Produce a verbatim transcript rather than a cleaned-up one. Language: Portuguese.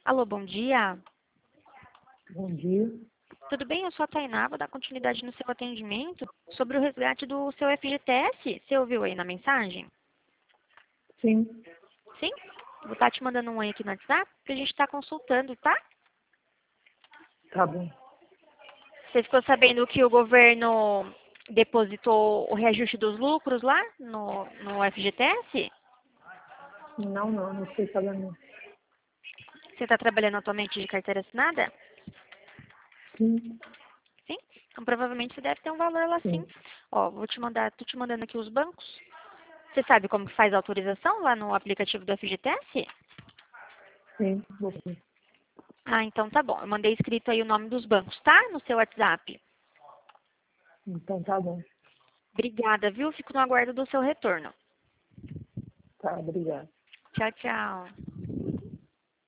Alô, bom dia. Bom dia. Tudo bem? Eu sou a Tainá, vou dar continuidade no seu atendimento sobre o resgate do seu F G T S. Você ouviu aí na mensagem? Sim, Sim? Vou estar te mandando um oi aqui no WhatsApp, que a gente está consultando, tá? tá bom. Você ficou sabendo que o governo depositou o reajuste dos lucros lá no, no F G T S? Não, não, não sei sabendo. Você está trabalhando atualmente de carteira assinada? Sim, Sim? Então provavelmente você deve ter um valor lá sim. sim, Ó, vou te mandar, tô te mandando aqui os bancos. Você sabe como que faz a autorização lá no aplicativo do F G T S? sim, vou sim. Ah, então tá bom. Eu mandei escrito aí o nome dos bancos, tá? No seu WhatsApp. Então tá bom. Obrigada, viu? Fico no aguardo do seu retorno. Tá, obrigado. Tchau, tchau.